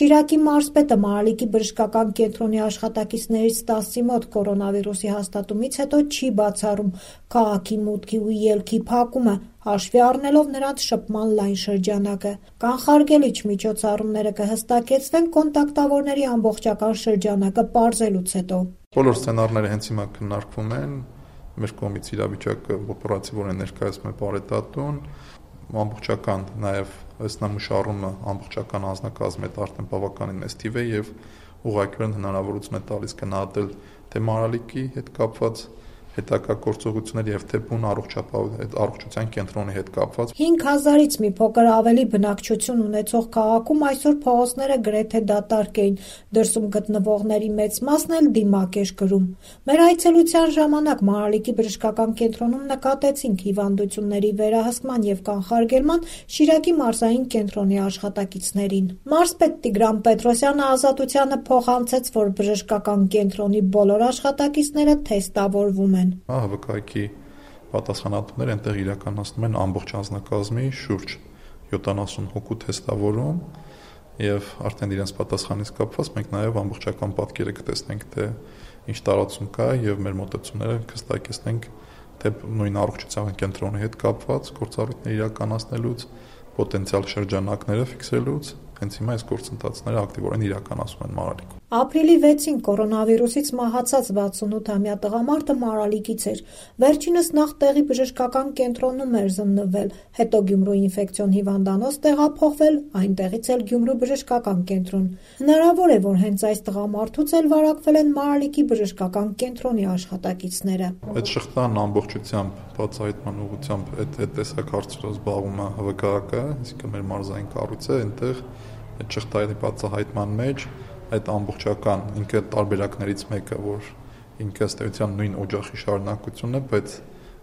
Շիրակի մարզպետը Մարալիկի բժշկական կենտրոնի աշխատակիցներից 10-ի մոտ կորոնավիրուսի հաստատումից հետո չի բացառում քաղաքի մուտքի ու ելքի փակումը, հաշվի առնելով նրանց շփման լայն շրջանակը։ Կանխարգելիչ միջոցառումները կհստակեցվեն կոնտակտավորների ամբողջական շրջանակը պարզելուց հետո։ Բոլոր սցենարները հենց հիմա քննարկվում են, մեր կողմից իրավիճակը օպերատիվորեն ներկայացում է բարետատուն, ամբողջական նաև ըստ նմուշառումը ամբողջական անձնակազմի հետ արդեն բավականին մեծ թիվ է եւ ուղղակիորեն հնարավորություն է տալիս գնահատել թե Մարալիկի հետ կապված հետագա գործողություններ եւ թե բուն առողջության կենտրոնի հետ կապված 5000-ից մի փոքր ավելի բնակչություն ունեցող քաղաքում այսօր փողոցները գրեթե դատարկ էին, դրսում գտնվողների մեծ մասն էլ դիմակ էր կրում։ Մեր այցելության ժամանակ Մարալիկի բժշկական կենտրոնում նկատեցինք հիվանդությունների վերահսկման եւ կանխարգելման Շիրակի մարզային կենտրոնի աշխատակիցներին։ Մարզպետ Տիգրան Պետրոսյանը Ազատությանը փոխանցեց, որ բժշկական կենտրոնի բոլոր աշխատակիցները թեստավորվում են։ ՀՎԿ-ի պատասխանատուները այնտեղ իրականացնում են ամբողջ անձնակազմի շուրջ 70 հոգու թեստավորում եւ արդեն իրենց պատասխանից կապված մենք նաեւ ամբողջական պատկերը կտեսնենք թե ինչ տարածում կա եւ մեր մոտեցումները կհստակեցնենք թե նույն առողջության կենտրոնի հետ կապված գործառույթներ իրականացնելուց պոտենցիալ շրջանակները ֆիքսելուց հենց հիմա այս գործընթացները ակտիվորեն իրականացվում են Մարալիկում։ Ապրիլի 6-ին կորոնավիրուսից մահացած 68-ամյա տղամարդը Մարալիկից էր։ Վերջինս նախ տեղի բժշկական կենտրոնում էր զննվել, հետո Գյումրու ինֆեկցիոն հիվանդանոց տեղափոխվել, այնտեղից էլ Գյումրու բժշկական կենտրոն։ Հնարավոր է, որ հենց այս տղամարդուց էլ վարակվել են Մարալիկի բժշկական կենտրոնի աշխատակիցները։ Այդ շղթան ամբողջությամբ բացահայտման ուղղությամբ այդ տեսակ հարցերով զբաղվում է ՀՎԿ-ը, այսինքն մեր մարզային կառույցը, այնտեղ այդ շղթայի բացահայտման մեջ այդ ամբողջական ինքը տարբերակներից մեկը, որ ինքը ըստ էության նույն օջախի շարունակությունն է, բայց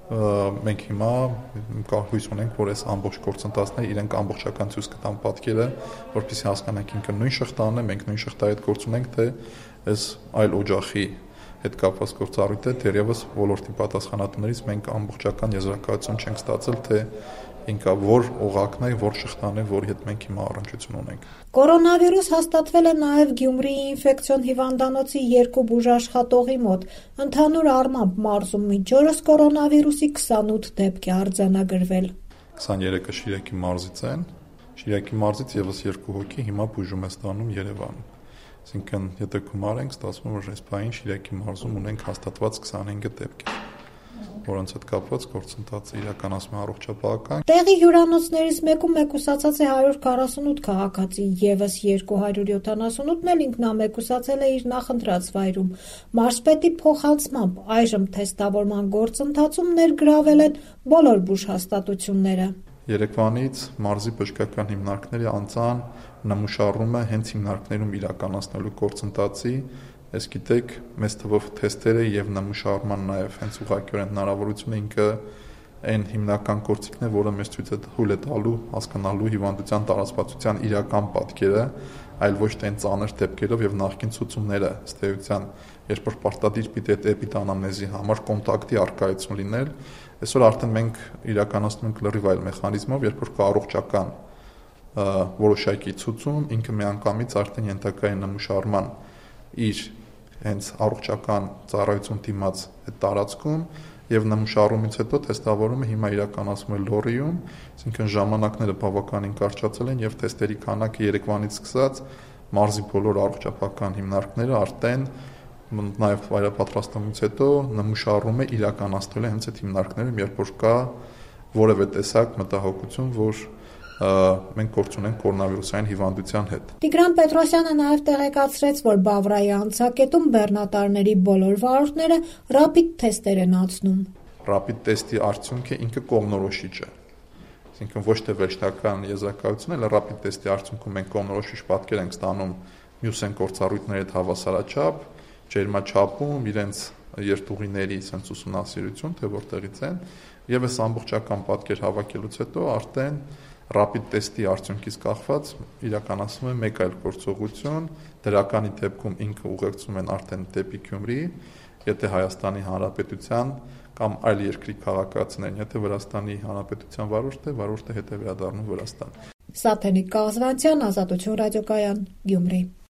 մենք հիմա հույս ունենք, որ այս ամբողջ գործընթացները իրենք ամբողջական ցույց կտան պատկերը, որպեսզի հասկանանք ինքը նույն շղթան է, մենք նույն շղթայի հետ գործ ունենք, թե այս այլ օջախի հետ կապված գործառույթը դեռևս ոլորտի պատասխանատուներից մենք ամբողջական եզրակացություն չենք ստացել, թե ինքը որ օղակն է, որ շղթան է, որի հետ մենք հիմա առնչություն ունենք։ Կորոնավիրուս հաստատվել է նաև Գյումրիի ինֆեկցիոն հիվանդանոցի 2 բուժաշխատողի մոտ։ Ընդհանուր առմամբ մարզում մինչ օրս կորոնավիրուսի 28 դեպք է արձանագրվել։ 23-ը Շիրակի մարզից են։ Շիրակի մարզից եւս 2 հոգի հիմա բուժում է ստանում Երևանում։ Այսինքն, եթե գումարենք, ստացվում է, որ այս բային Շիրակի մարզում ունենք հաստատված 25 դեպք, որոնց հետ կապված գործընթացը իրականացում է առողջապահական։ Տեղի հյուրանոցներից մեկում մեկուսացած է 148 քաղաքացի, եւս 278-ն էլ ինքնամեկուսացել է իր նախընտրած վայրում։ Մարզպետի փոխանցմամբ այժմ թեստավորման գործընթացում ներգրավել են բոլոր բուժհաստատությունները։ Երեկվանից մարզի բժշկական հիմնարկները անցան նմուշառումը հենց հիմնարկներում իրականացնելու գործընթացի, այս գիտեք, մեծ թվով թեստերը եւ նմուշառման նաեւ հենց ուղղակիորեն հնարավորությունը ինքը այն հիմնական գործիքն է, որը մեզ ցույց է թույլ է տալու հասկանալու հիվանդության տարածվածության իրական պատկերը, այլ ոչ թե այն ծանր դեպքերով եւ նախկին ցուցումները, ըստ էության, երբ որ պարտադիր պիտի այդ էպիդանամնեզի համար կոնտակտի արկայություն լինել, այսօր արդեն մենք իրականացնում ենք լրիվ այլ մեխանիզմով, երբ որ կա առողջական որոշակի ցուցում, ինքը միանգամից արդեն ենթակա է նմուշառման իր հենց առողջական ծառայություն դիմաց այդ տարածքում եւ նմուշառումից հետո թեստավորումը հիմա իրականացվում է Լորիում, այսինքն ժամանակները բավականին կարճացել են եւ թեստերի քանակը Երևանից սկսած մարզի բոլոր առողջապահական հիմնարկները արդեն նաեւ վայրապատրաստումից հետո նմուշառումը իրականացնել է հենց այդ հիմնարկներում, երբ որ կա որևէ տեսակ մտահոգություն, որ մենք գործ ունենք կորոնավիրուսային հիվանդության հետ։ Տիգրան Պետրոսյանը նաև տեղեկացրեց, որ Բավրայի անցակետում բեռնատարների բոլոր վարորդները ռապիդ թեստեր են անցնում։ Ռապիդ թեստի արդյունքը ինքը կողմնորոշիչ է։ Այսինքն ոչ թե վերջնական եզրակացություն, այլ ռապիդ թեստի արդյունքում մենք կողմնորոշիչ պատկեր ենք ստանում մյուս են գործառույթների հետ հավասարաչափ, ջերմաչափում, իրենց երթուղիների sense ուսումնասիրություն, թե որտեղից են, եւ այս ամբողջական պատկեր հավաքելուց հետո արդեն ռապիդ թեստի արդյունքից կախված իրականացվում է մեկ այլ գործողություն, դրականի դեպքում ինքը ուղեկցում են արդեն դեպի Գյումրի, եթե Հայաստանի Հանրապետության կամ այլ երկրի քաղաքացիներն, եթե Վրաստանի Հանրապետության վարորդը հետո վերադառնում Վրաստան։ Սաթենիկ Կազվանցյան, Ազատություն ռադիոկայան, Գյումրի։